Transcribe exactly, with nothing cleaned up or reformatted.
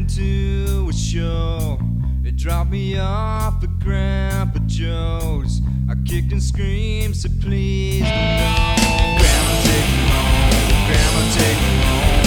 went to a show. They dropped me off at Grandpa Joe's. I kicked and screamed, said please no. Grandma, take me home. Grandma, take me home.